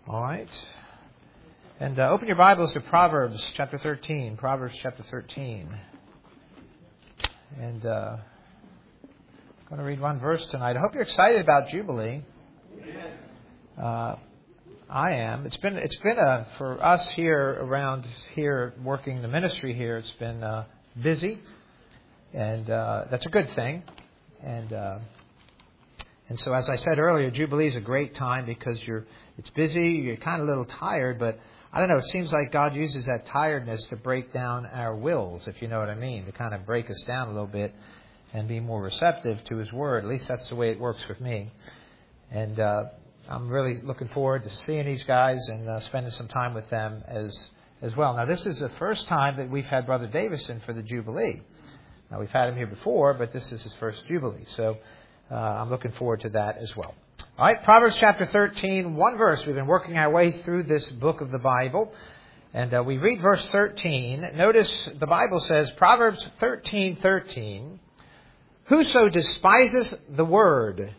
All right. And open your Bibles to Proverbs chapter 13. Proverbs chapter 13. And I'm going to read one verse tonight. I hope you're excited about Jubilee. I am. It's been for us here around here working the ministry here. It's been busy, and that's a good thing. And so, as I said earlier, Jubilee is a great time because it's busy. You're kind of a little tired, but I don't know. It seems like God uses that tiredness to break down our wills, if you know what I mean, to kind of break us down a little bit and be more receptive to His Word. At least that's the way it works with me. And I'm really looking forward to seeing these guys and spending some time with them as well. Now, this is the first time that we've had Brother Davison for the Jubilee. Now, we've had him here before, but this is his first Jubilee. So I'm looking forward to that as well. All right, Proverbs chapter 13, one verse. We've been working our way through this book of the Bible. And we read verse 13. Notice the Bible says, Proverbs 13:13, whoso despises the word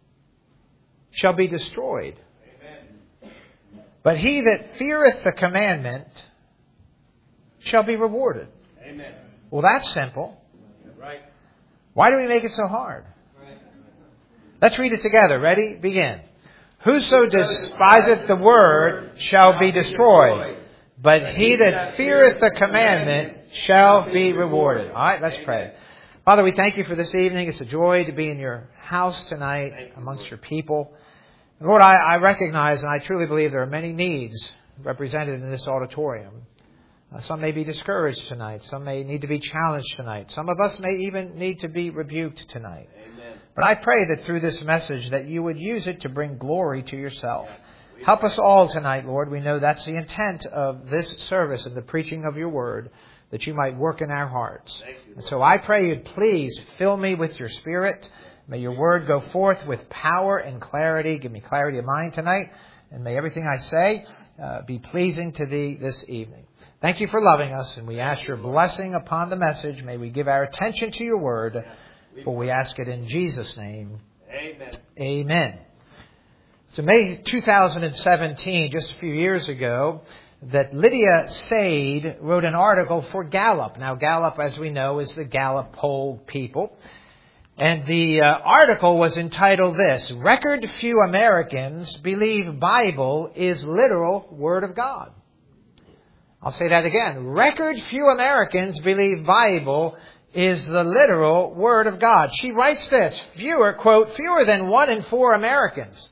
shall be destroyed. Amen. But he that feareth the commandment shall be rewarded. Amen. Well, that's simple. Right. Why do we make it so hard? Right. Let's read it together. Ready? Begin. Whoso despiseth the word shall be destroyed. But he that feareth the commandment shall be rewarded. All right, let's pray. Father, we thank you for this evening. It's a joy to be in your house tonight amongst your people. And Lord, I recognize and I truly believe there are many needs represented in this auditorium. Some may be discouraged tonight. Some may need to be challenged tonight. Some of us may even need to be rebuked tonight. Amen. But I pray that through this message that you would use it to bring glory to yourself. Help us all tonight, Lord. We know that's the intent of this service and the preaching of your word, that you might work in our hearts. And so I pray you'd please fill me with your Spirit. May your word go forth with power and clarity. Give me clarity of mind tonight. And may everything I say be pleasing to thee this evening. Thank you for loving us. And we ask your blessing upon the message. May we give our attention to your word. For we ask it in Jesus' name. Amen. Amen. So May 2017, just a few years ago, that Lydia Sade wrote an article for Gallup. Now, Gallup, as we know, is the Gallup poll people. And the article was entitled this, Record Few Americans Believe Bible is Literal Word of God. I'll say that again. Record few Americans believe Bible is the literal Word of God. She writes this, fewer than 1 in 4 Americans,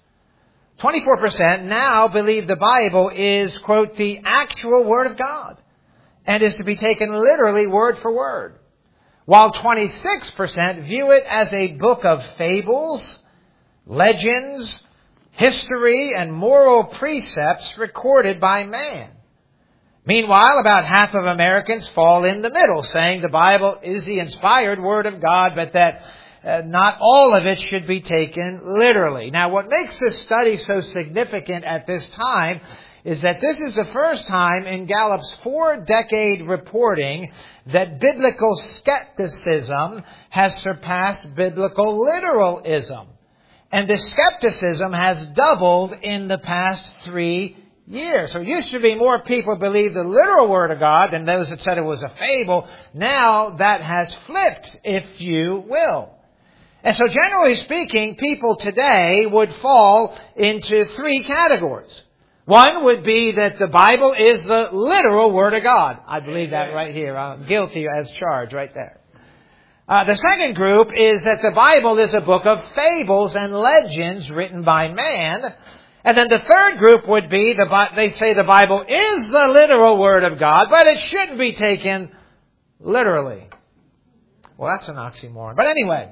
24% now believe the Bible is, quote, the actual Word of God and is to be taken literally word for word, while 26% view it as a book of fables, legends, history, and moral precepts recorded by man. Meanwhile, about half of Americans fall in the middle, saying the Bible is the inspired Word of God, but that not all of it should be taken literally. Now, what makes this study so significant at this time is that this is the first time in Gallup's 4-decade reporting that biblical skepticism has surpassed biblical literalism. And the skepticism has doubled in the past 3 years. So it used to be more people believe the literal Word of God than those that said it was a fable. Now that has flipped, if you will. And so generally speaking, people today would fall into 3 categories. One would be that the Bible is the literal Word of God. I believe that right here. I'm guilty as charged right there. The second group is that the Bible is a book of fables and legends written by man. And then the third group would be, they say the Bible is the literal Word of God, but it shouldn't be taken literally. Well, that's an oxymoron. But anyway.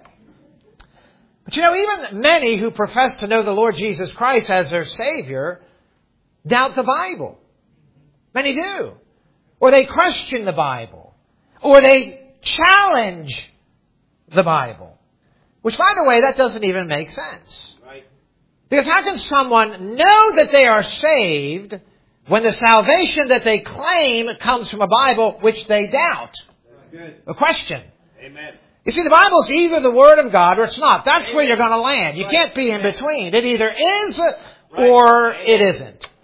But even many who profess to know the Lord Jesus Christ as their Savior doubt the Bible. Many do. Or they question the Bible. Or they challenge the Bible. Which, by the way, that doesn't even make sense. Right. Because how can someone know that they are saved when the salvation that they claim comes from a Bible which they doubt? Good. A question. Amen. You see, the Bible is either the Word of God or it's not. That's where you're going to land. You can't be in between. It either is or it isn't.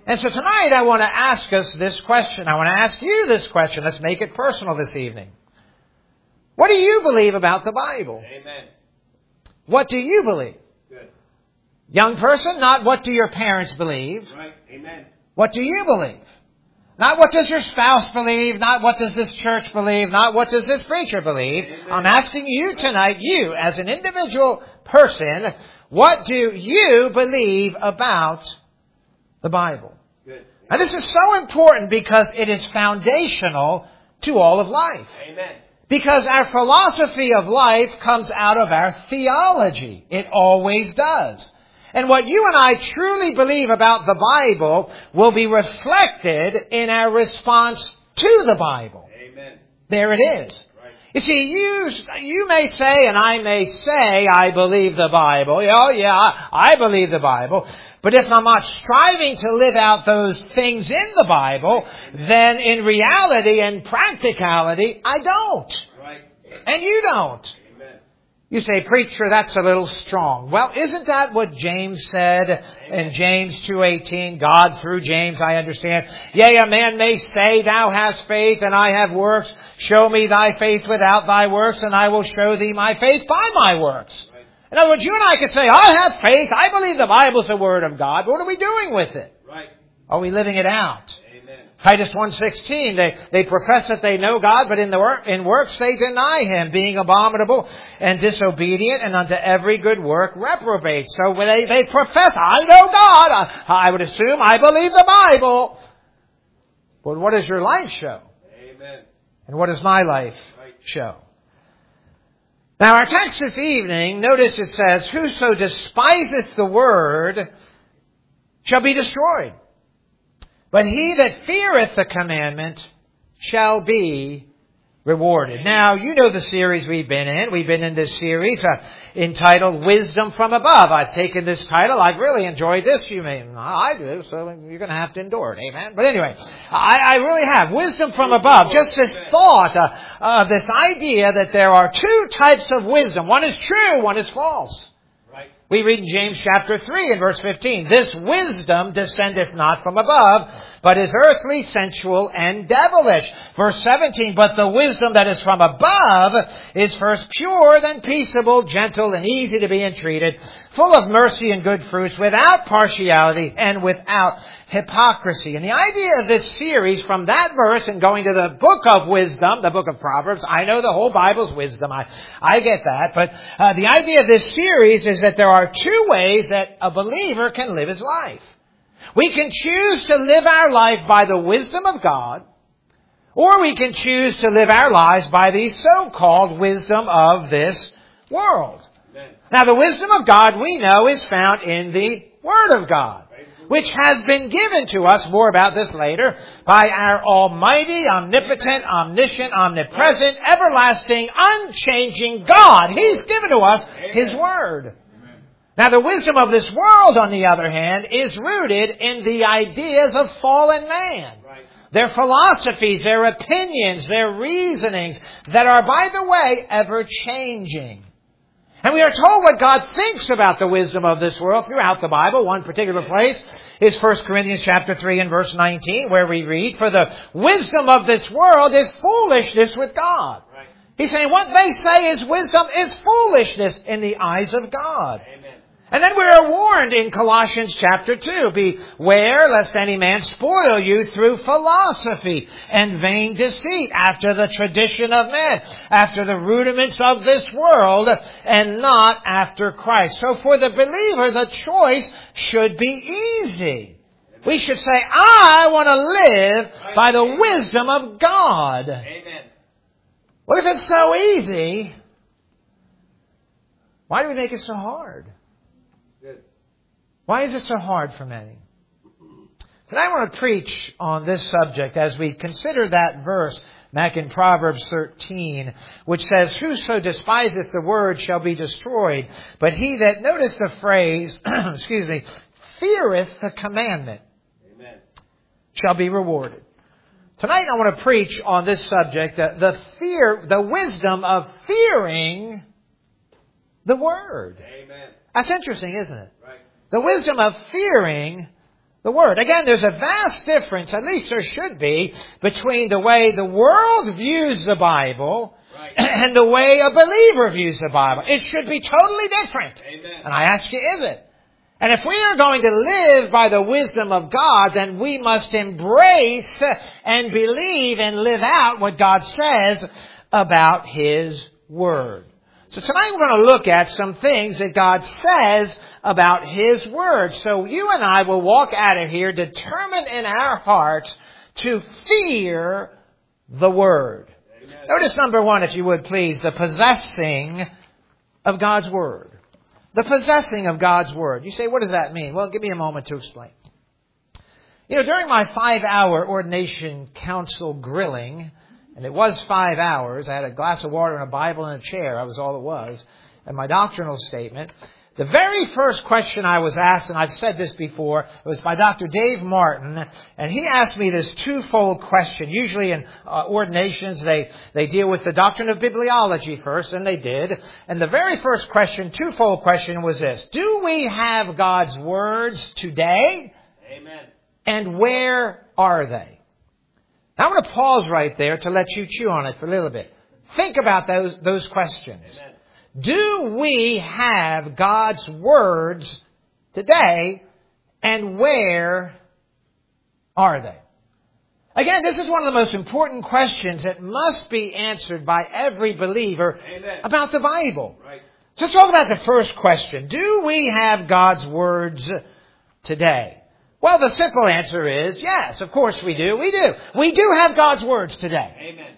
And so tonight I want to ask us this question. I want to ask you this question. Let's make it personal this evening. What do you believe about the Bible? Amen. What do you believe? Good. Young person, not what do your parents believe. Right. Amen. What do you believe? Not what does your spouse believe, not what does this church believe, not what does this preacher believe. Amen. I'm asking you tonight, you as an individual person, what do you believe about the Bible? Good. Now this is so important because it is foundational to all of life. Amen. Because our philosophy of life comes out of our theology. It always does. And what you and I truly believe about the Bible will be reflected in our response to the Bible. Amen. There it is. Right. You see, you may say, and I may say, I believe the Bible. Oh yeah, I believe the Bible. But if I'm not striving to live out those things in the Bible, then in reality and practicality, I don't. Right. And you don't. Amen. You say, preacher, that's a little strong. Well, isn't that what James said in James 2:18? God through James, I understand. Yea, a man may say, thou hast faith and I have works. Show me thy faith without thy works and I will show thee my faith by my works. Right. In other words, you and I could say, I have faith. I believe the Bible's the Word of God. What are we doing with it? Right. Are we living it out? Amen. Titus 1:16, they profess that they know God, but in works they deny Him, being abominable and disobedient, and unto every good work reprobate. So when they profess, I know God, I would assume I believe the Bible. But what does your life show? Amen. And what does my life Right. show? Now our text this evening, notice it says, whoso despiseth the word shall be destroyed. But he that feareth the commandment shall be rewarded. Now, you know the series we've been in. We've been in this series entitled Wisdom from Above. I've taken this title. I've really enjoyed this. You may, I do, so you're going to have to endure it. Amen. But anyway, I really have. Wisdom from above. Just this thought of this idea that there are two types of wisdom. One is true, one is false. We read in James chapter 3 and verse 15, this wisdom descendeth not from above, but is earthly, sensual, and devilish. Verse 17, but the wisdom that is from above is first pure, then peaceable, gentle, and easy to be entreated, full of mercy and good fruits, without partiality and without hypocrisy. And the idea of this series from that verse and going to the book of wisdom, the book of Proverbs, I know the whole Bible's wisdom, I get that, but the idea of this series is that there are two ways that a believer can live his life. We can choose to live our life by the wisdom of God, or we can choose to live our lives by the so-called wisdom of this world. Amen. Now the wisdom of God we know is found in the Word of God, which has been given to us, more about this later, by our almighty, omnipotent, omniscient, omnipresent, everlasting, unchanging God. He's given to us His Word. Now the wisdom of this world, on the other hand, is rooted in the ideas of fallen man. Right. Their philosophies, their opinions, their reasonings that are, by the way, ever changing. And we are told what God thinks about the wisdom of this world throughout the Bible. One particular place is 1 Corinthians chapter 3 and verse 19, where we read, for the wisdom of this world is foolishness with God. Right. He's saying what they say is wisdom is foolishness in the eyes of God. Amen. And then we are warned in Colossians chapter 2, beware lest any man spoil you through philosophy and vain deceit, after the tradition of men, after the rudiments of this world, and not after Christ. So for the believer, the choice should be easy. We should say, I want to live by the wisdom of God. Amen. Well, if it's so easy, why do we make it so hard? Good. Why is it so hard for many? Tonight I want to preach on this subject as we consider that verse back in Proverbs 13, which says, whoso despiseth the word shall be destroyed, but he that, notice the phrase, feareth the commandment, Amen. shall be rewarded. Tonight I want to preach on this subject, the wisdom of fearing the word. Amen. That's interesting, isn't it? Right. The wisdom of fearing the Word. Again, there's a vast difference, at least there should be, between the way the world views the Bible and the way a believer views the Bible. It should be totally different. Amen. And I ask you, is it? And if we are going to live by the wisdom of God, then we must embrace and believe and live out what God says about His Word. So tonight we're going to look at some things that God says about His Word. So you and I will walk out of here determined in our hearts to fear the Word. Amen. Notice number 1, if you would please, the possessing of God's Word. The possessing of God's Word. You say, what does that mean? Well, give me a moment to explain. You know, during my 5-hour ordination council grilling, and it was 5 hours, I had a glass of water and a Bible and a chair, that was all it was, and my doctrinal statement. The very first question I was asked, and I've said this before, it was by Dr. Dave Martin, and he asked me this twofold question. Usually in ordinations, they deal with the doctrine of bibliology first, and they did. And the very first question, twofold question, was this: do we have God's words today? Amen. And where are they? Now I'm going to pause right there to let you chew on it for a little bit. Think about those questions. Amen. Do we have God's words today, and where are they? Again, this is one of the most important questions that must be answered by every believer. Amen. About the Bible. Right. So let's talk about the first question. Do we have God's words today? Well, the simple answer is yes, of course we do. We do. We do have God's words today. Amen.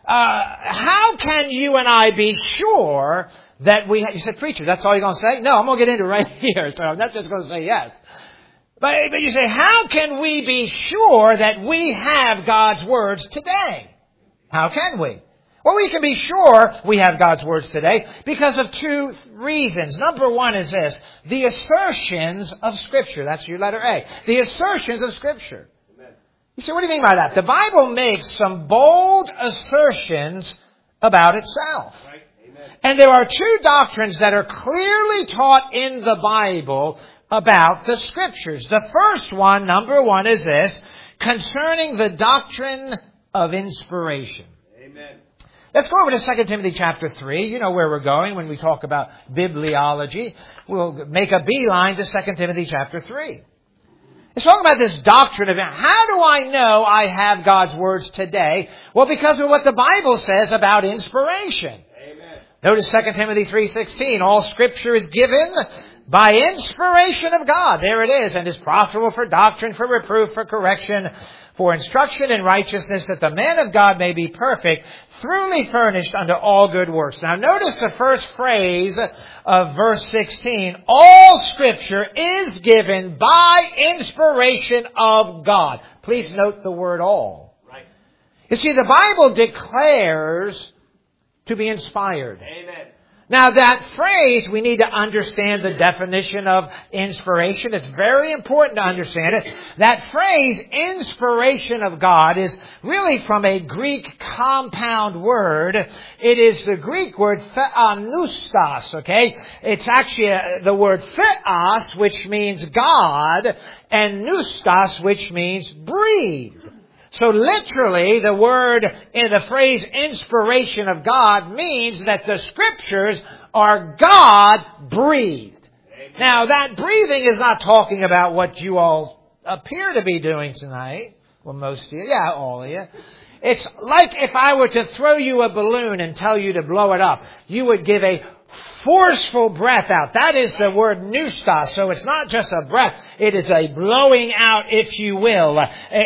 How can you and I be sure that you said, preacher, that's all you're going to say? No, I'm going to get into it right here, so I'm not just going to say yes. But you say, how can we be sure that we have God's words today? How can we? Well, we can be sure we have God's words today because of two reasons. Number 1 is this: the assertions of Scripture. That's your letter A. The assertions of Scripture. You say, what do you mean by that? The Bible makes some bold assertions about itself. Right. Amen. And there are two doctrines that are clearly taught in the Bible about the Scriptures. The first one, number 1, is this: concerning the doctrine of inspiration. Amen. Let's go over to 2 Timothy chapter 3. You know where we're going when we talk about bibliology. We'll make a beeline to 2 Timothy chapter 3. It's talking about this doctrine of how do I know I have God's words today? Well, because of what the Bible says about inspiration. Amen. Notice 2 Timothy 3:16. All Scripture is given by inspiration of God. There it is. And is profitable for doctrine, for reproof, for correction, for instruction in righteousness, that the man of God may be perfect, thoroughly furnished unto all good works. Now notice the first phrase of verse 16. All Scripture is given by inspiration of God. Please note the word all. Right. You see, the Bible declares to be inspired. Amen. Now that phrase, we need to understand the definition of inspiration. It's very important to understand it. That phrase, inspiration of God, is really from a Greek compound word. It is the Greek word theopneustos, okay? It's actually the word theos, which means God, and pneustos, which means breathed. So literally, the word in the phrase inspiration of God means that the Scriptures are God-breathed. Now, that breathing is not talking about what you all appear to be doing tonight. Well, most of you. Yeah, all of you. It's like if I were to throw you a balloon and tell you to blow it up. You would give a forceful breath out. That is the word pneustos. So it's not just a breath. It is a blowing out, if you will.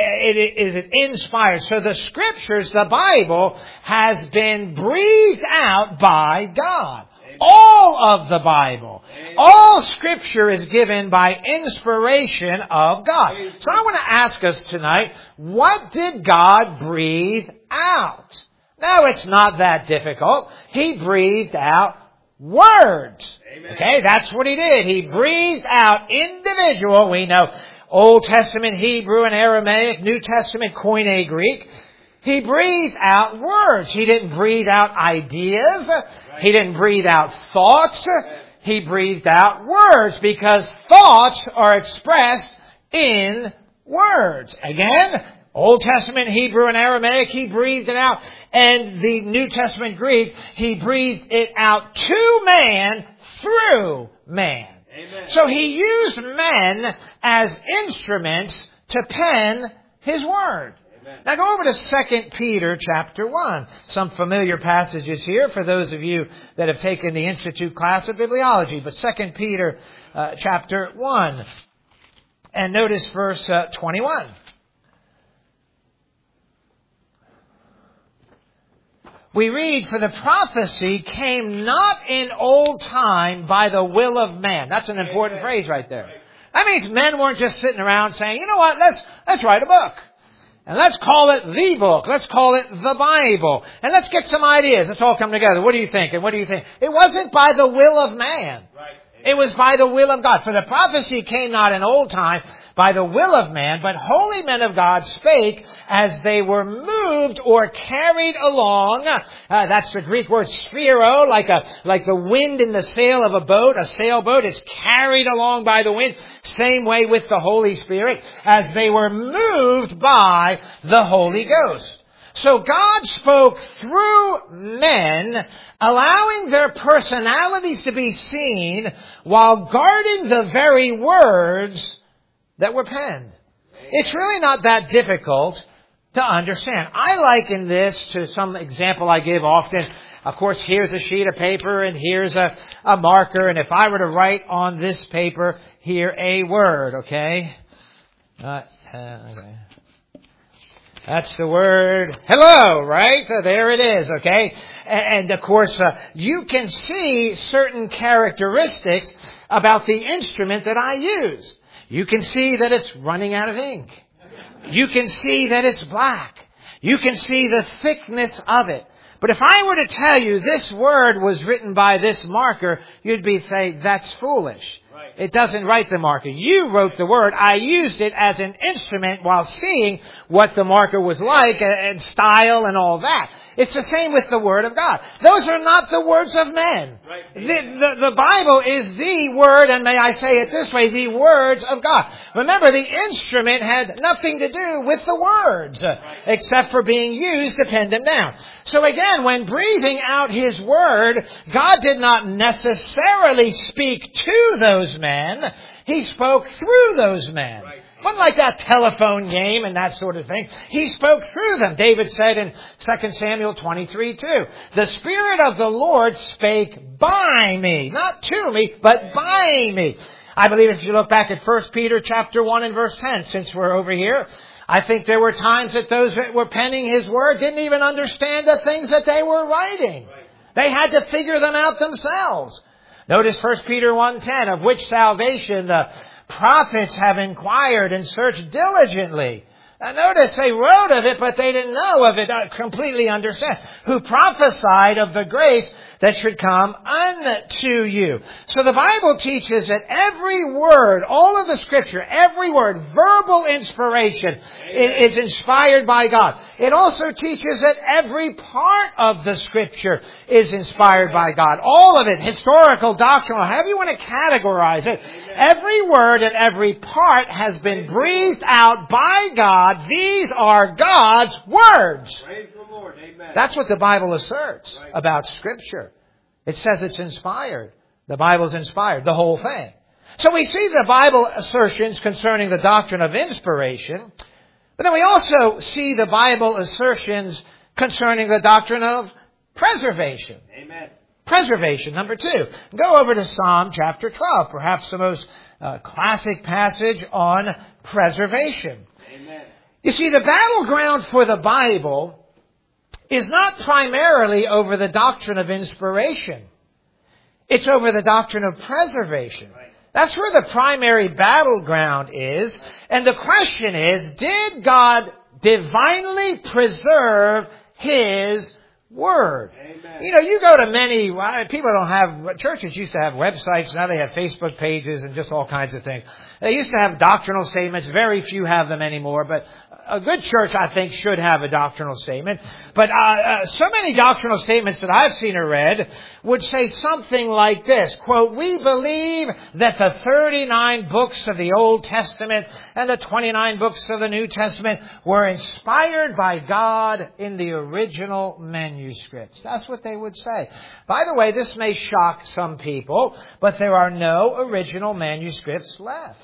It is inspired. So the Scriptures, the Bible, has been breathed out by God. Amen. All of the Bible. Amen. All Scripture is given by inspiration of God. Amen. So I want to ask us tonight, what did God breathe out? Now, it's not that difficult. He breathed out words. Amen. Okay, that's what He did. He breathed out individual. We know Old Testament Hebrew and Aramaic, New Testament Koine Greek. He breathed out words. He didn't breathe out ideas. Right. He didn't breathe out thoughts. He breathed out words because thoughts are expressed in words. Again, Old Testament Hebrew and Aramaic, he breathed it out. And the New Testament Greek, he breathed it out to man through man. Amen. So he used men as instruments to pen his word. Amen. Now go over to 2 Peter chapter 1. Some familiar passages here for those of you that have taken the Institute class of Bibliology. But 2 Peter chapter 1. And notice verse 21. We read, for the prophecy came not in old time by the will of man. That's an important phrase right there. That means men weren't just sitting around saying, you know what, let's write a book. And let's call it the book. Let's call it the Bible. And let's get some ideas. Let's all come together. What do you think? And what do you think? It wasn't by the will of man. It was by the will of God. For the prophecy came not in old time by the will of man, but holy men of God spake as they were moved or carried along. That's the Greek word sphero, like the wind in the sail of a boat. A sailboat is carried along by the wind. Same way with the Holy Spirit, as they were moved by the Holy Ghost. So God spoke through men, allowing their personalities to be seen while guarding the very words that were penned. It's really not that difficult to understand. I liken this to some example I give often. Of course, here's a sheet of paper and here's a marker. And if I were to write on this paper here a word, okay? Okay. That's the word hello, right? There it is, okay? And of course, you can see certain characteristics about the instrument that I use. You can see that it's running out of ink. You can see that it's black. You can see the thickness of it. But if I were to tell you this word was written by this marker, you'd say, that's foolish. It doesn't write the marker. You wrote the word. I used it as an instrument while seeing what the marker was like and style and all that. It's the same with the Word of God. Those are not the words of men. Right. The Bible is the Word, and may I say it this way, the words of God. Remember, the instrument had nothing to do with the words, except for being used to pen them down. So again, when breathing out His Word, God did not necessarily speak to those men. He spoke through those men. Right. Wasn't like that telephone game and that sort of thing. He spoke through them. David said in 2 Samuel 23:2, the Spirit of the Lord spake by me. Not to me, but by me. I believe if you look back at 1 Peter chapter 1 and verse 10, since we're over here, I think there were times that those that were penning His Word didn't even understand the things that they were writing. They had to figure them out themselves. Notice 1 Peter 1:10, of which salvation the prophets have inquired and searched diligently. Now notice they wrote of it, but they didn't know of it, completely understand. Who prophesied of the grace that should come unto you. So the Bible teaches that every word, all of the Scripture, every word, verbal inspiration is inspired by God. It also teaches that every part of the Scripture is inspired by God. All of it, historical, doctrinal, however you want to categorize it. Every word and every part has been breathed out by God. These are God's words. Praise the Lord. Amen. That's what the Bible asserts about Scripture. It says it's inspired. The Bible's inspired, the whole thing. So we see the Bible assertions concerning the doctrine of inspiration, but then we also see the Bible assertions concerning the doctrine of preservation. Amen. Preservation, number 2. Go over to Psalm chapter 12, perhaps the most classic passage on preservation. Amen. You see, the battleground for the Bible is not primarily over the doctrine of inspiration. It's over the doctrine of preservation. Right. That's where the primary battleground is. And the question is, did God divinely preserve His Word? Amen. You know, you go to many, people don't have, churches used to have websites, now they have Facebook pages and just all kinds of things. They used to have doctrinal statements. Very few have them anymore, but a good church, I think, should have a doctrinal statement. But so many doctrinal statements that I've seen or read would say something like this, quote, "We believe that the 39 books of the Old Testament and the 29 books of the New Testament were inspired by God in the original manuscripts." That's what they would say. By the way, this may shock some people, but there are no original manuscripts left.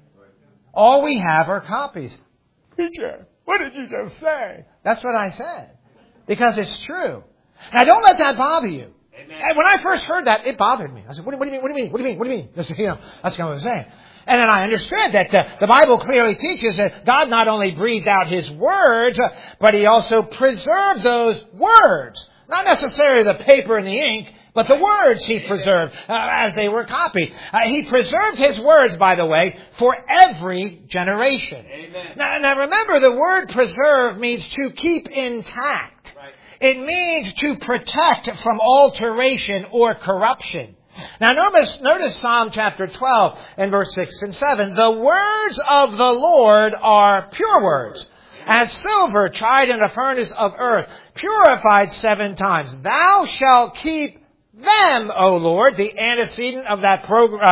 All we have are copies. Preacher, what did you just say? That's what I said. Because it's true. Now don't let that bother you. Amen. And when I first heard that, it bothered me. I said, what do you mean? What do you mean? What do you mean? What do you mean? That's, that's what I was saying. And then I understood that the Bible clearly teaches that God not only breathed out His words, but He also preserved those words. Not necessarily the paper and the ink, but the words He preserved as they were copied. He preserved His words, by the way, for every generation. Amen. Now remember, the word preserve means to keep intact. Right. It means to protect from alteration or corruption. Now notice Psalm chapter 12 and verse 6 and 7. "The words of the Lord are pure words, as silver tried in a furnace of earth, purified 7 times. Thou shalt keep them, O Lord." The antecedent of that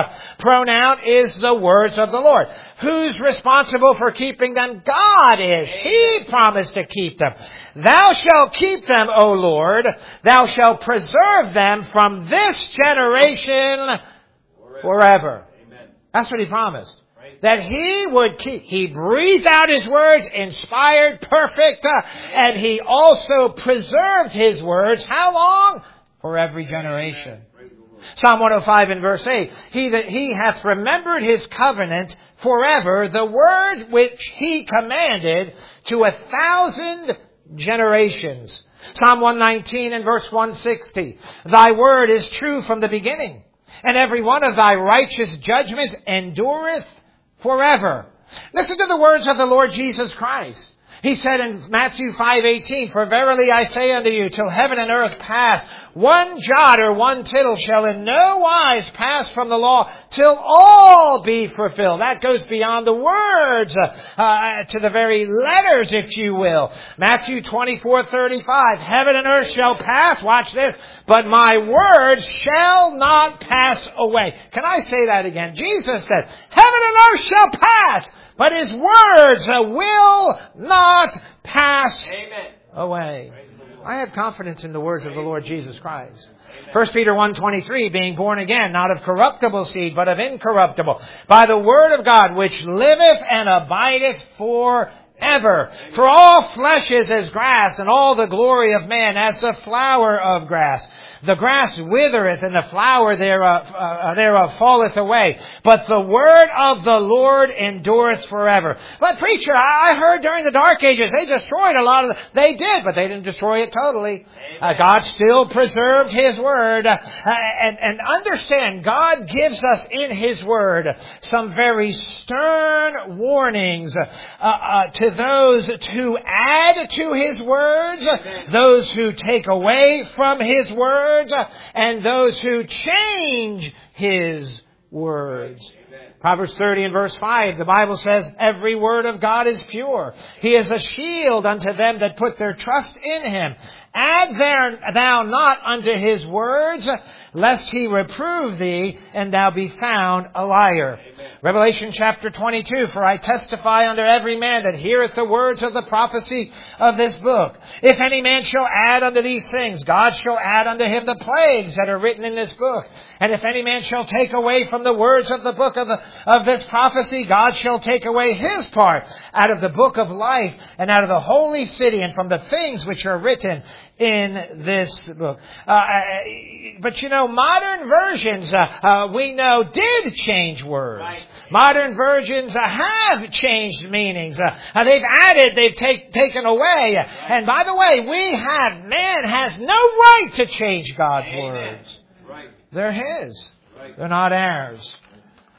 pronoun is the words of the Lord. Who's responsible for keeping them? God is. He promised to keep them. "Thou shalt keep them, O Lord. Thou shalt preserve them from this generation forever." Amen. That's what He promised. That He would keep. He breathed out His words, inspired, perfect, and He also preserved His words. How long? For every generation. Psalm 105 and verse 8. He hath remembered His covenant forever, the word which He commanded to 1,000 generations. Psalm 119 and verse 160. "Thy word is true from the beginning, and every one of Thy righteous judgments endureth forever." Listen to the words of the Lord Jesus Christ. He said in Matthew 5:18, "For verily I say unto you, till heaven and earth pass, one jot or one tittle shall in no wise pass from the law, till all be fulfilled." That goes beyond the words to the very letters, if you will. Matthew 24:35, "Heaven and earth shall pass," watch this, "but my words shall not pass away." Can I say that again? Jesus said, "Heaven and earth shall pass, but His words will not pass away." I have confidence in the words of the Lord Jesus Christ. 1 Peter 1:23, "Being born again, not of corruptible seed, but of incorruptible, by the word of God, which liveth and abideth forever. For all flesh is as grass, and all the glory of man as the flower of grass. The grass withereth, and the flower thereof falleth away. But the word of the Lord endureth forever." But preacher, I heard during the Dark Ages they destroyed a lot of they did, but they didn't destroy it totally. God still preserved His word. And understand, God gives us in His word some very stern warnings to those who add to His words, those who take away from His words, and those who change His words. Proverbs 30 and verse 5, the Bible says, "Every word of God is pure. He is a shield unto them that put their trust in Him. Add thou not unto His words, lest He reprove thee, and thou be found a liar." Amen. Revelation chapter 22, "For I testify unto every man that heareth the words of the prophecy of this book. If any man shall add unto these things, God shall add unto him the plagues that are written in this book. And if any man shall take away from the words of the book of this prophecy, God shall take away his part out of the book of life, and out of the holy city, and from the things which are written in this book." But you know, modern versions, we know, did change words. Right. Modern versions have changed meanings. They've added, they've taken away. Right. And by the way, man has no right to change God's words. Right. They're His. Right. They're not ours.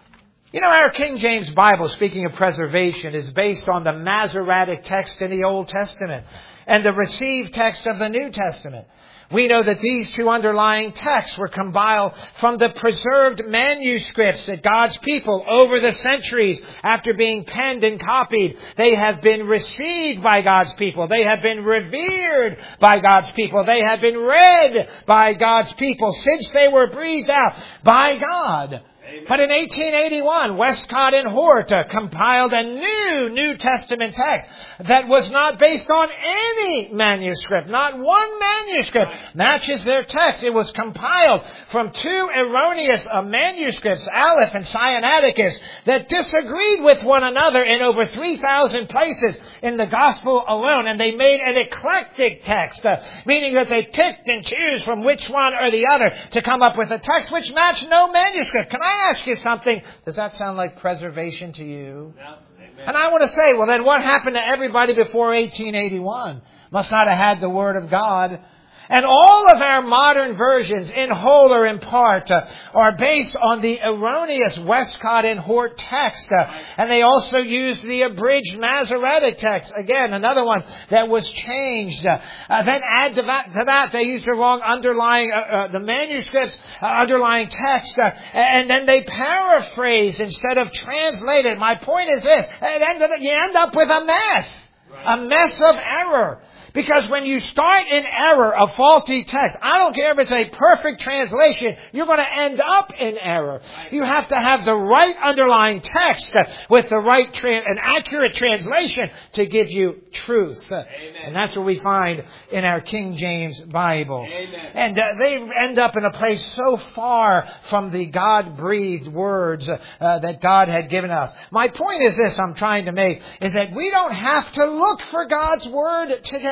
You know, our King James Bible, speaking of preservation, is based on the Masoretic text in the Old Testament and the received text of the New Testament. We know that these two underlying texts were compiled from the preserved manuscripts that God's people over the centuries, after being penned and copied, they have been received by God's people. They have been revered by God's people. They have been read by God's people since they were breathed out by God. But in 1881, Westcott and Hort compiled a New Testament text that was not based on any manuscript. Not one manuscript matches their text. It was compiled from two erroneous manuscripts, Aleph and Sinaiticus, that disagreed with one another in over 3,000 places in the Gospel alone. And they made an eclectic text, meaning that they picked and chose from which one or the other to come up with a text which matched no manuscript. Can I ask you something? Does that sound like preservation to you? No. And I want to say, well, then what happened to everybody before 1881? Must not have had the Word of God. And all of our modern versions, in whole or in part, are based on the erroneous Westcott and Hort text. And they also used the abridged Masoretic text. Again, another one that was changed. Then add to that, they used the wrong underlying, the manuscript's underlying text. And then they paraphrase instead of translated. My point is this. You end up with a mess. A mess of error. Because when you start in error, a faulty text, I don't care if it's a perfect translation, you're going to end up in error. You have to have the right underlying text with the right and accurate translation to give you truth. Amen. And that's what we find in our King James Bible. Amen. And they end up in a place so far from the God-breathed words that God had given us. My point is this I'm trying to make, is that we don't have to look for God's Word today.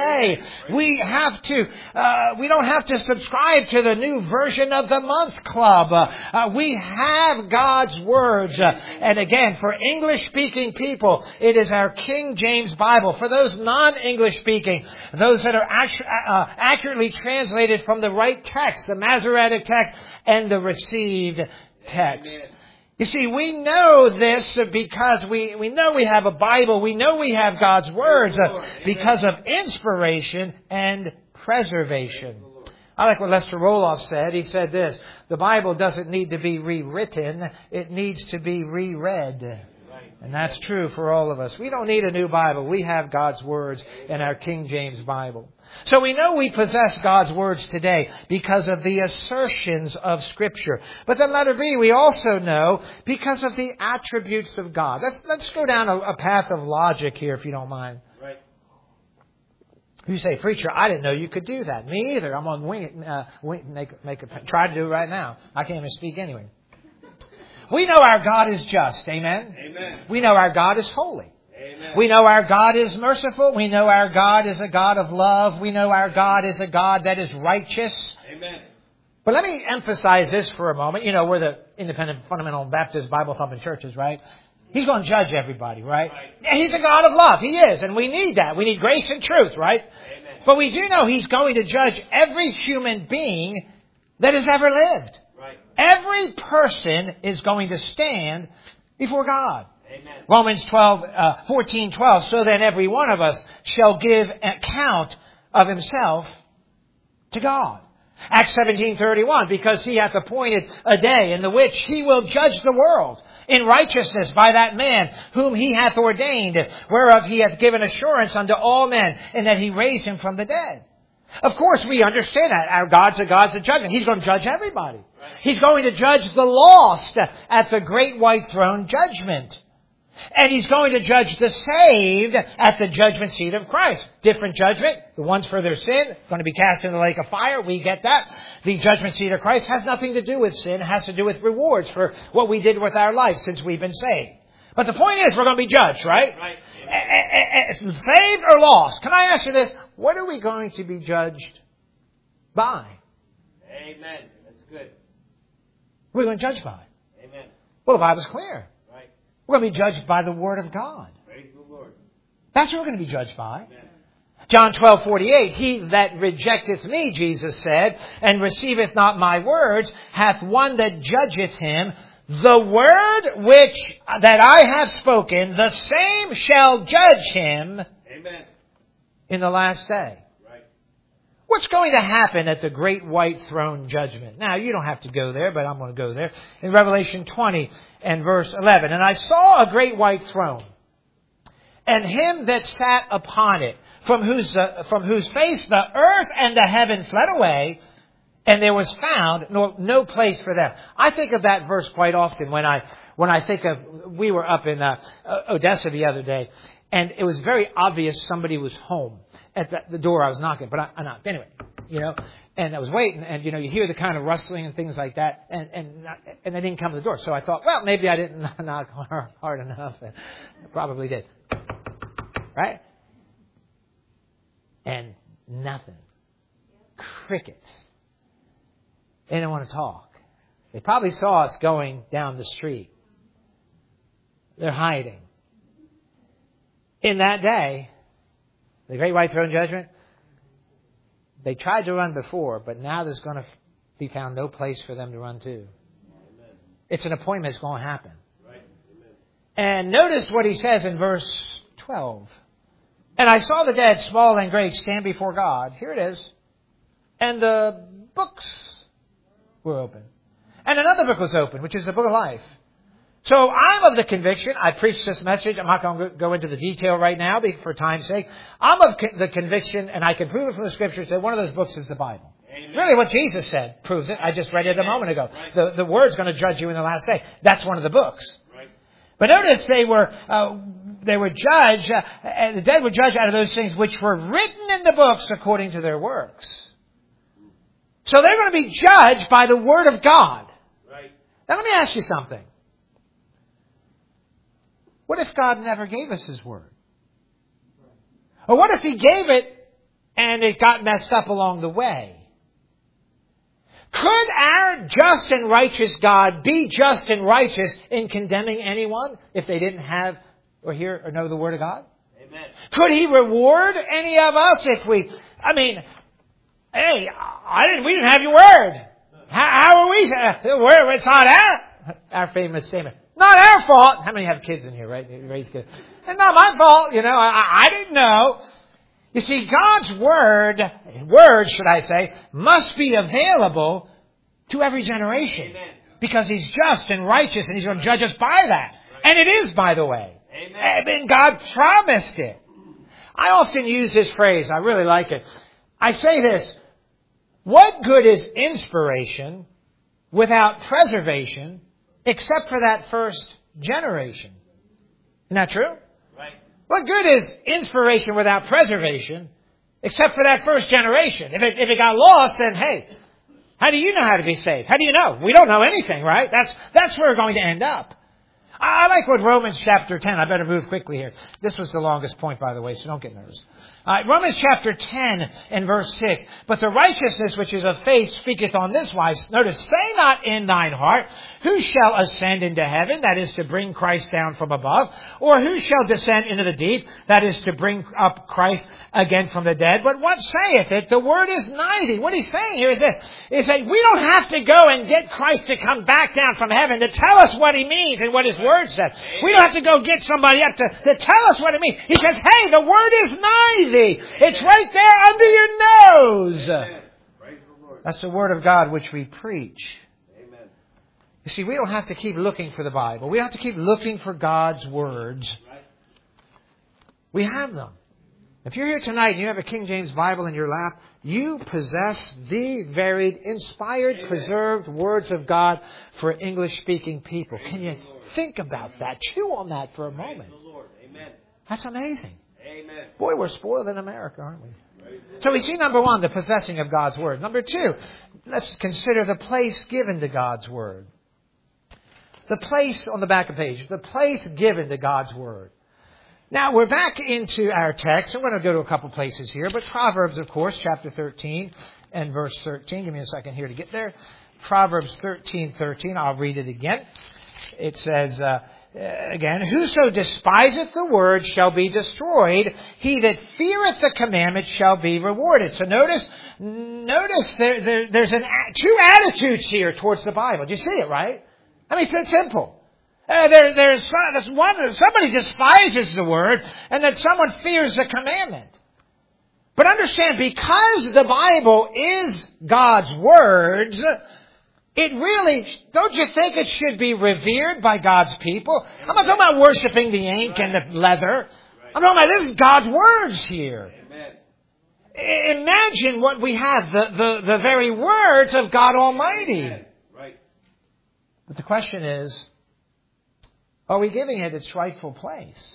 We have to. We don't have to subscribe to the new version of the month club. We have God's words, and again, for English-speaking people, it is our King James Bible. For those non-English speaking, those that are accurately translated from the right text, the Masoretic text, and the received text. Amen. You see, we know this because we know we have a Bible. We know we have God's words because of inspiration and preservation. I like what Lester Roloff said. He said this: the Bible doesn't need to be rewritten. It needs to be reread. And that's true for all of us. We don't need a new Bible. We have God's words in our King James Bible. So we know we possess God's words today because of the assertions of Scripture. But then letter B, we also know because of the attributes of God. Let's go down a path of logic here, if you don't mind. Right. You say, preacher, I didn't know you could do that. Me either. I'm on wing it. Try to do it right now. I can't even speak anyway. We know our God is just. Amen? Amen. We know our God is holy. Amen. We know our God is merciful. We know our God is a God of love. We know our God is a God that is righteous. Amen. But let me emphasize this for a moment. You know, we're the independent, fundamental Baptist, Bible-thumping churches, right? He's going to judge everybody, right? Yeah, He's a God of love. He is. And we need that. We need grace and truth, right? Amen. But we do know He's going to judge every human being that has ever lived. Right. Every person is going to stand before God. Amen. Romans 14:12. So then every one of us shall give account of himself to God. Acts 17:31. Because He hath appointed a day in the which He will judge the world in righteousness by that man whom He hath ordained, whereof He hath given assurance unto all men, and that He raised Him from the dead. Of course, we understand that. Our God's a God of judgment. He's going to judge everybody. He's going to judge the lost at the great white throne judgment. And He's going to judge the saved at the judgment seat of Christ. Different judgment. The ones for their sin, going to be cast in the lake of fire. We get that. The judgment seat of Christ has nothing to do with sin. It has to do with rewards for what we did with our life since we've been saved. But the point is, we're going to be judged, right? Right. Saved or lost. Can I ask you this? What are we going to be judged by? Amen. That's good. What are we going to judge by? Amen. Well, the Bible's clear. Right. We're going to be judged by the Word of God. Praise the Lord. That's what we're going to be judged by. Amen. John 12:48, He that rejecteth me, Jesus said, and receiveth not my words, hath one that judgeth him. the word which that I have spoken, the same shall judge him Amen. in the last day. Right. What's going to happen at the great white throne judgment? Now, you don't have to go there, but I'm going to go there. In Revelation 20 and verse 11. And I saw a great white throne, and him that sat upon it, from whose face the earth and the heaven fled away, and there was found no place for them. I think of that verse quite often when I think of, we were up in Odessa the other day, and it was very obvious somebody was home at the door. I was knocking, but I knocked anyway, and I was waiting, and you hear the kind of rustling and things like that, and they didn't come to the door. So I thought, well, maybe I didn't knock hard enough, and I probably did, right? And nothing, crickets. They didn't want to talk. They probably saw us going down the street. They're hiding. In that day, the great white throne judgment, they tried to run before, but now there's going to be found no place for them to run to. Amen. It's an appointment that's going to happen. Right. Amen. And notice what he says in verse 12. And I saw the dead, small and great, stand before God. Here it is. And the books were open. And another book was open, which is the book of life. So I'm of the conviction, I preached this message, I'm not going to go into the detail right now for time's sake. I'm of the conviction, and I can prove it from the Scriptures, that one of those books is the Bible. Amen. Really what Jesus said proves it. I just read it a moment ago. Right. The Word's going to judge you in the last day. That's one of the books. Right. But notice they were judged, and the dead were judged out of those things which were written in the books according to their works. So they're going to be judged by the Word of God. Right. Now let me ask you something. What if God never gave us His Word? Or what if He gave it and it got messed up along the way? Could our just and righteous God be just and righteous in condemning anyone if they didn't have or hear or know the Word of God? Amen. Could He reward any of us if we, hey, we didn't have your Word. How are we? It's not our famous statement. Not our fault. How many have kids in here, right? Raise kids. It's not my fault. I didn't know. You see, God's word, should I say, must be available to every generation. Amen. Because He's just and righteous, and He's going to judge us by that. Right. And it is, by the way. Amen. And God promised it. I often use this phrase. I really like it. I say this. What good is inspiration without preservation, except for that first generation? Isn't that true? Right. What good is inspiration without preservation, except for that first generation? If it got lost, then hey, how do you know how to be saved? How do you know? We don't know anything, right? That's where we're going to end up. I like what Romans chapter 10, I better move quickly here. This was the longest point, by the way, so don't get nervous. Romans chapter 10 and verse 6. But the righteousness which is of faith speaketh on this wise. Notice, say not in thine heart, who shall ascend into heaven, that is to bring Christ down from above, or who shall descend into the deep, that is to bring up Christ again from the dead. But what saith it? The word is nigh thee. What he's saying here is this, is that we don't have to go and get Christ to come back down from heaven to tell us what He means and what His Word says. We don't have to go get somebody up to tell us what it means. He says, hey, the Word is nigh thee. It's right there under your nose. Praise the Lord. That's the Word of God which we preach. Amen. You see, we don't have to keep looking for the Bible. We don't have to keep looking for God's words. Right. We have them. If you're here tonight and you have a King James Bible in your lap, you possess the varied, inspired, preserved words of God for English-speaking people. Can you think about that? Chew on that for a moment. Praise the Lord. Amen. That's amazing. Amen. Boy, we're spoiled in America, aren't we? So we see, number one, the possessing of God's Word. Number two, let's consider the place given to God's Word. The place on the back of the page, the place given to God's Word. Now, we're back into our text. I'm going to go to a couple places here, but Proverbs, of course, chapter 13 and verse 13. Give me a second here to get there. Proverbs 13:13. I'll read it again. It says, again, whoso despiseth the word shall be destroyed. He that feareth the commandment shall be rewarded. So notice there's two attitudes here towards the Bible. Do you see it, right? I mean, it's simple. Somebody despises the Word, and that someone fears the commandment. But understand, because the Bible is God's words, it really, don't you think it should be revered by God's people? I'm not talking about worshiping the ink and the leather. I'm talking about, this is God's words here. Imagine what we have, the very words of God Almighty. But the question is, are we giving it its rightful place?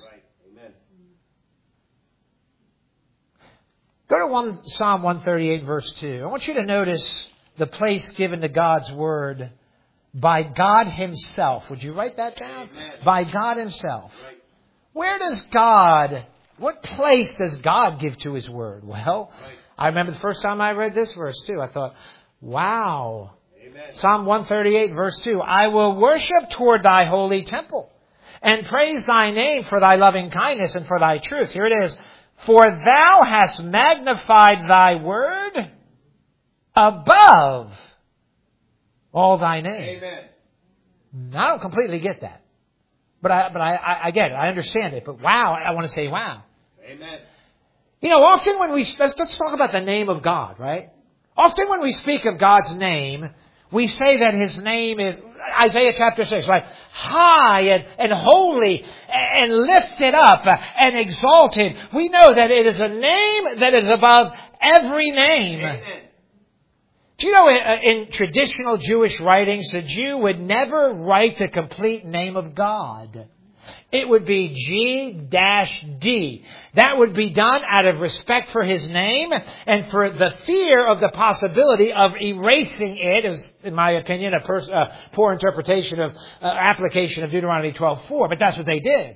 Go to Psalm 138, verse 2. I want you to notice the place given to God's Word by God Himself. Would you write that down? Amen. By God Himself. Right. Where does God, what place does God give to His Word? Well, right. I remember the first time I read this verse too. I thought, wow. Amen. Psalm 138, verse 2. I will worship toward Thy holy temple and praise Thy name for Thy loving kindness and for Thy truth. Here it is. For Thou hast magnified Thy word above all Thy name. Amen. I don't completely get that. But I get it. I understand it. But wow, I want to say wow. Amen. You know, often when let's talk about the name of God, right? Often when we speak of God's name, we say that His name is, Isaiah chapter 6, right? High and holy and lifted up and exalted. We know that it is a name that is above every name. Amen. Do you know in traditional Jewish writings, the Jew would never write the complete name of God. It would be G-D. That would be done out of respect for His name and for the fear of the possibility of erasing it, is, in my opinion, a poor interpretation of application of Deuteronomy 12:4. But that's what they did.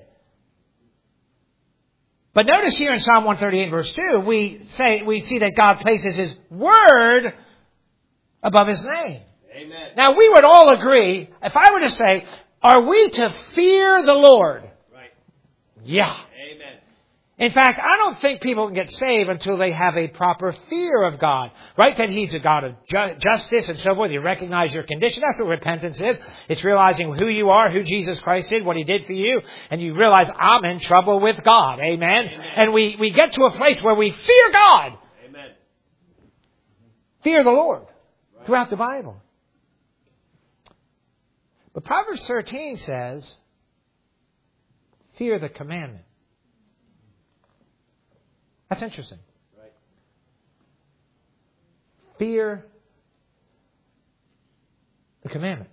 But notice here in Psalm 138, verse 2, we see that God places His word above His name. Amen. Now, we would all agree, if I were to say, are we to fear the Lord? Right. Yeah. Amen. In fact, I don't think people can get saved until they have a proper fear of God. Right? That He's a God of justice and so forth. You recognize your condition. That's what repentance is. It's realizing who you are, who Jesus Christ did, what He did for you. And you realize, I'm in trouble with God. Amen. Amen. And we get to a place where we fear God. Amen. Fear the Lord. Right. Throughout the Bible. But Proverbs 13 says, fear the commandment. That's interesting. Right. Fear the commandment.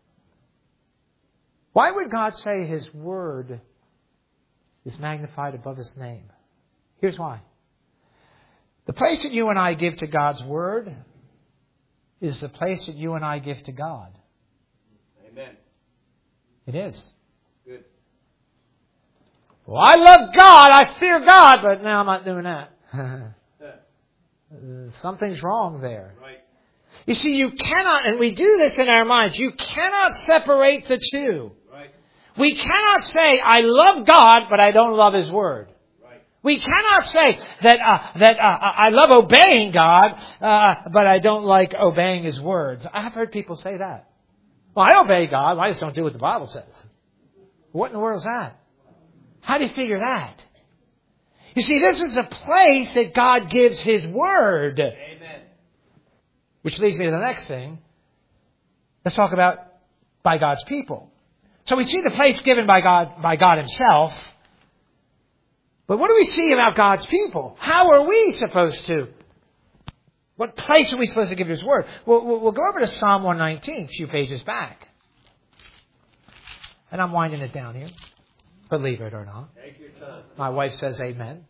Why would God say His word is magnified above His name? Here's why. The place that you and I give to God's word is the place that you and I give to God. Amen. It is. Good. Well, I love God. I fear God. But now I'm not doing that. Something's wrong there. Right. You see, you cannot, and we do this in our minds, you cannot separate the two. Right. We cannot say, I love God, but I don't love His Word. Right. We cannot say that I love obeying God, but I don't like obeying His words. I've heard people say that. Well, I obey God. I just don't do what the Bible says. What in the world is that? How do you figure that? You see, this is a place that God gives His Word. Amen. Which leads me to the next thing. Let's talk about by God's people. So we see the place given by God Himself. But what do we see about God's people? How are we supposed to? What place are we supposed to give His Word? We'll go over to Psalm 119, a few pages back. And I'm winding it down here. Believe it or not. Take your time. My wife says amen.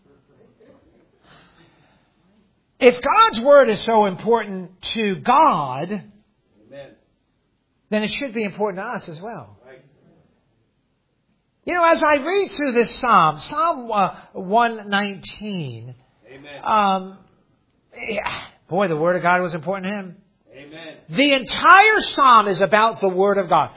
If God's Word is so important to God, amen, then it should be important to us as well. Right. You know, as I read through this Psalm 119, amen. Boy, the Word of God was important to him. Amen. The entire Psalm is about the Word of God.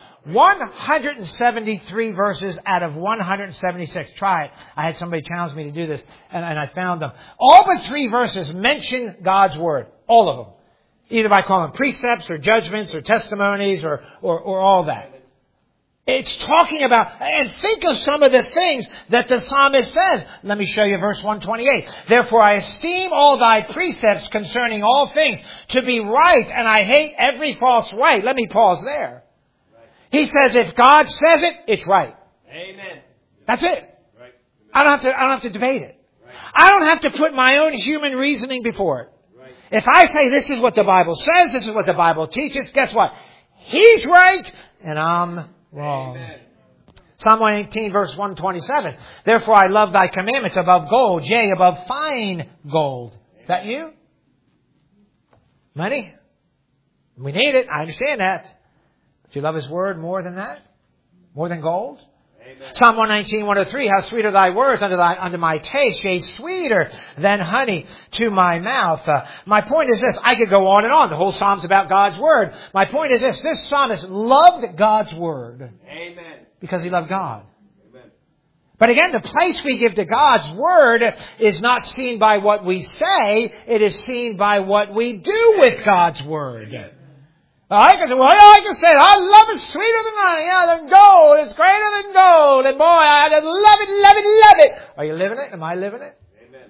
173 verses out of 176. Try it. I had somebody challenge me to do this, and I found them. All but 3 verses mention God's Word. All of them. Either by calling precepts or judgments or testimonies or all that. It's talking about, and think of some of the things that the psalmist says. Let me show you verse 128. Therefore I esteem all thy precepts concerning all things to be right, and I hate every false right. Let me pause there. He says if God says it, it's right. Amen. That's it. Right. I don't have to debate it. I don't have to put my own human reasoning before it. Right. If I say this is what the Bible says, this is what the Bible teaches, guess what? He's right and I'm wrong. Amen. Psalm 118 verse 127. Therefore I love thy commandments above gold, yea, above fine gold. Is that you? Money? We need it. I understand that. Do you love His Word more than that? More than gold? Amen. Psalm 119, 103, how sweet are thy words unto my taste, yea, sweeter than honey to my mouth. My point is this, I could go on and on. The whole Psalm's about God's Word. My point is this psalmist loved God's Word. Amen. Because he loved God. Amen. But again, the place we give to God's Word is not seen by what we say, it is seen by what we do with God's Word. Amen. I can say, I love it sweeter than honey, than gold. It's greater than gold. And boy, I just love it, love it, love it. Are you living it? Am I living it? Amen.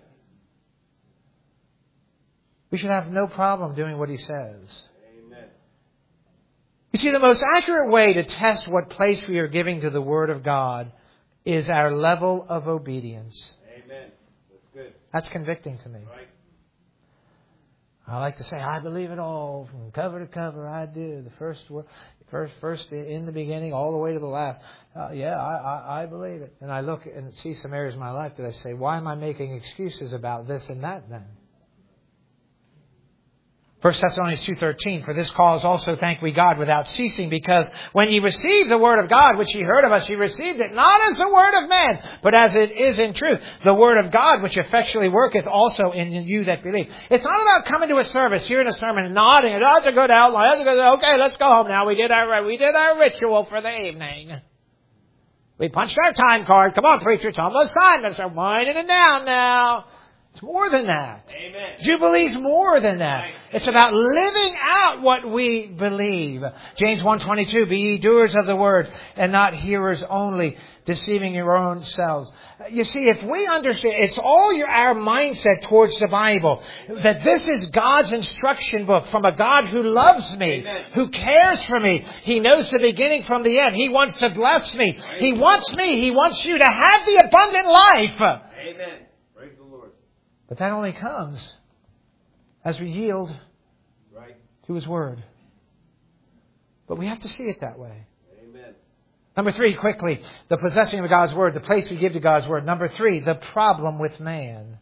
We should have no problem doing what He says. Amen. You see, the most accurate way to test what place we are giving to the Word of God is our level of obedience. Amen. That's good. That's convicting to me. Right. I like to say, I believe it all from cover to cover. I do. The first in the beginning, all the way to the last. I believe it. And I look and see some areas of my life that I say, why am I making excuses about this and that then? 1 Thessalonians 2:13, for this cause also thank we God without ceasing, because when ye received the word of God, which ye heard of us, ye received it not as the word of man, but as it is in truth, the word of God, which effectually worketh also in you that believe. It's not about coming to a service, hearing a sermon, and nodding, and that's a good outline, okay, let's go home now. We did our ritual for the evening. We punched our time card. Come on, preacher, it's almost time. Let's start winding it down now. It's more than that. Amen. Jubilee's more than that. It's about living out what we believe. James 1:22, be ye doers of the word and not hearers only, deceiving your own selves. You see, if we understand, it's all our mindset towards the Bible, that this is God's instruction book from a God who loves me, Amen. who cares for me. He knows the beginning from the end. He wants to bless me. He wants me. He wants you to have the abundant life. Amen. Praise the Lord. But that only comes as we yield Right. to His Word. But we have to see it that way. Amen. Number 3, quickly, the possessing of God's Word, the place we give to God's Word. Number 3, the problem with man.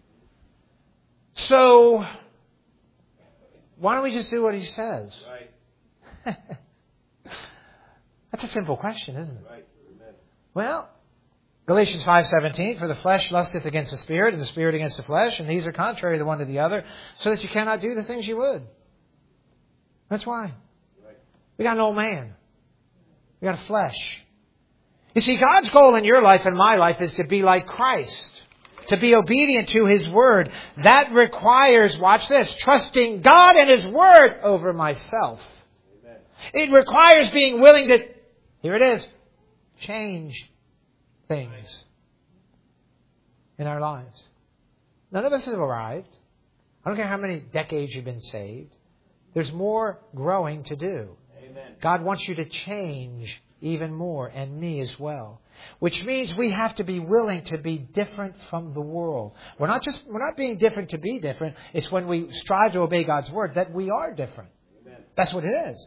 So, why don't we just do what He says? Right. That's a simple question, isn't it? Right. Amen. Well, Galatians 5:17, for the flesh lusteth against the Spirit, and the Spirit against the flesh, and these are contrary the one to the other, so that you cannot do the things you would. That's why. Right. We got an old man. We got a flesh. You see, God's goal in your life and my life is to be like Christ. To be obedient to His Word. That requires, watch this, trusting God and His Word over myself. Amen. It requires being willing to, here it is, change things in our lives. None of us have arrived. I don't care how many decades you've been saved. There's more growing to do. Amen. God wants you to change even more, and me as well. Which means we have to be willing to be different from the world. We're not being different to be different. It's when we strive to obey God's Word that we are different. Amen. That's what it is.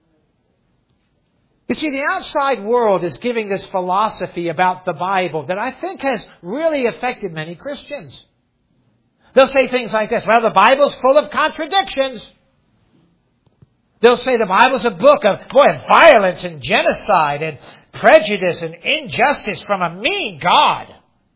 You see, the outside world is giving this philosophy about the Bible that I think has really affected many Christians. They'll say things like this, well, the Bible's full of contradictions. They'll say the Bible's a book of violence and genocide and prejudice and injustice from a mean God.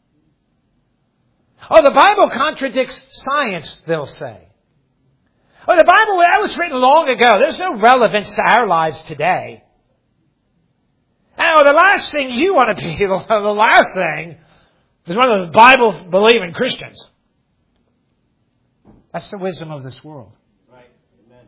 Oh, the Bible contradicts science, they'll say. Oh, the Bible, that was written long ago. There's no relevance to our lives today. Now, the last thing you want to be, the last thing, is one of those Bible-believing Christians. That's the wisdom of this world. Right. Amen.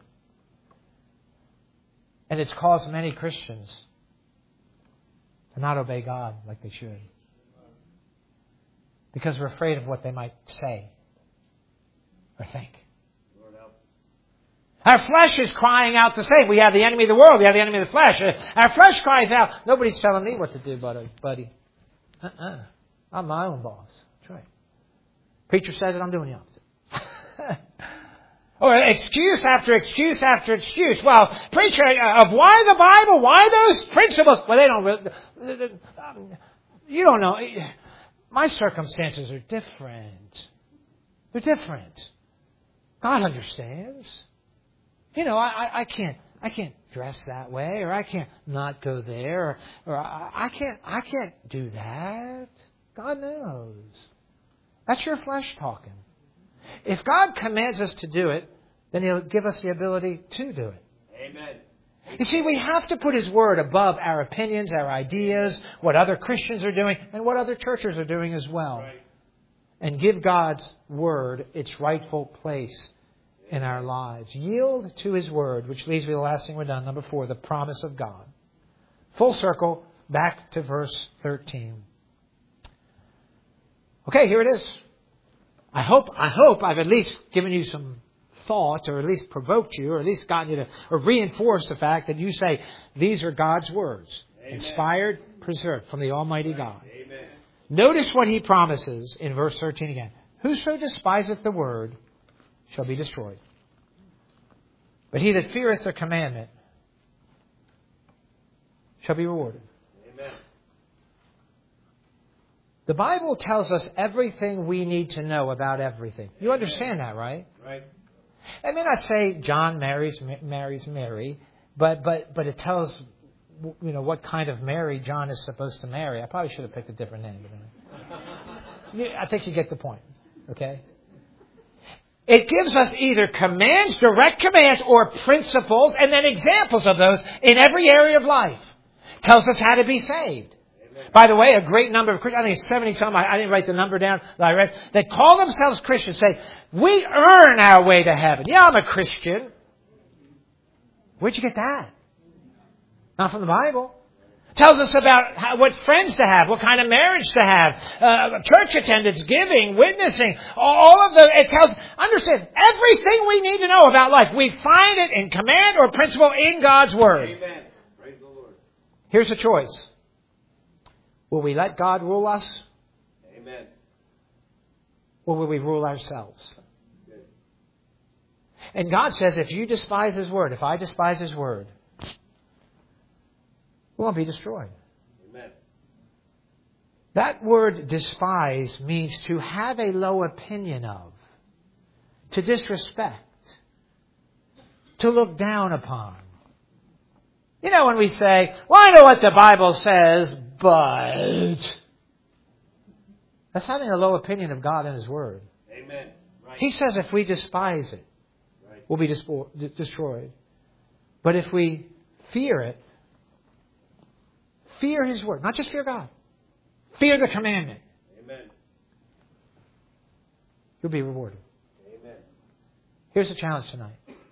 And it's caused many Christians to not obey God like they should. Because we're afraid of what they might say or think. Lord help. Our flesh is crying out to save. We have the enemy of the world. We have the enemy of the flesh. Our flesh cries out, nobody's telling me what to do, buddy. I'm my own boss. That's right. Preacher says it, I'm doing the opposite. Or excuse after excuse after excuse. Well, preacher, of why the Bible? Why those principles? Well, they don't. You don't know. My circumstances are different. They're different. God understands. You know, I can't dress that way, or I can't not go there, or I can't do that. God knows. That's your flesh talking. If God commands us to do it, then He'll give us the ability to do it. Amen. You see, we have to put His Word above our opinions, our ideas, what other Christians are doing, and what other churches are doing as well. Right. And give God's Word its rightful place in our lives. Yield to His Word, which leads me to the last thing we're done. Number 4, the promise of God. Full circle, back to verse 13. Okay, here it is. I hope I've at least given you some thought, or at least provoked you, or at least gotten you to, or reinforced the fact that you say, these are God's words. Amen. Inspired, preserved from the Almighty God. Amen. Notice what He promises in verse 13 again. Whoso despiseth the word shall be destroyed. But he that feareth the commandment shall be rewarded. Amen. The Bible tells us everything we need to know about everything. You understand that, right? Right. It may not say John marries Mary, but it tells, you know, what kind of Mary John is supposed to marry. I probably should have picked a different name. I think you get the point. Okay? It gives us either commands, direct commands, or principles, and then examples of those in every area of life. Tells us how to be saved. Amen. By the way, a great number of Christians, I think it's 70-some, I didn't write the number down that I read, that call themselves Christians, say, we earn our way to heaven. Yeah, I'm a Christian. Where'd you get that? Not from the Bible. Tells us about what friends to have, what kind of marriage to have, church attendance, giving, witnessing, all of the, it tells, understand, everything we need to know about life, we find it in command or principle in God's Word. Amen. Praise the Lord. Here's a choice. Will we let God rule us? Amen. Or will we rule ourselves? Good. And God says, if you despise His Word, if I despise His Word, we won't be destroyed. Amen. That word despise means to have a low opinion of, to disrespect, to look down upon. You know, when we say, well, I know what the Bible says, but that's having a low opinion of God and His Word. Amen. Right. He says if we despise it, Right. we'll be destroyed. But if we fear it, fear His Word, not just fear God, fear the commandment, Amen. you'll be rewarded. Amen. Here's the challenge tonight.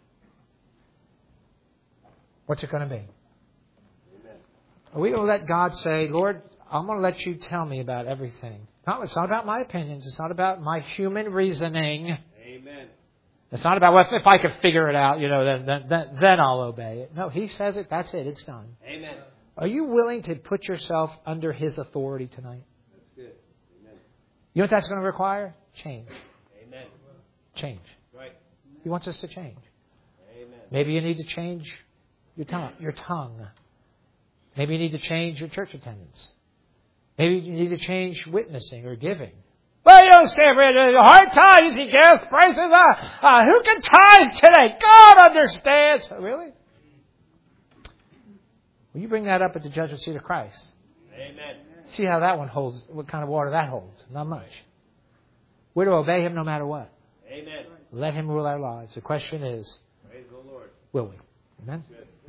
What's it going to be? Amen. Are we going to let God say, Lord, I'm going to let you tell me about everything. No, it's not about my opinions. It's not about my human reasoning. Amen. It's not about, well, if I could figure it out, you know, then I'll obey it. No, He says it. That's it. It's done. Amen. Are you willing to put yourself under His authority tonight? That's good. Amen. You know what that's going to require? Change. Amen. Change. Right. He wants us to change. Amen. Maybe you need to change your tongue. Maybe you need to change your church attendance. Maybe you need to change witnessing or giving. Well, you don't say hard times, you gas prices. Who can tithe today? God understands. Really? Will you bring that up at the judgment seat of Christ? Amen. See how that one holds, what kind of water that holds. Not much. We're to obey Him no matter what. Amen. Let Him rule our lives. The question is, Praise the Lord. will we? Amen? Good.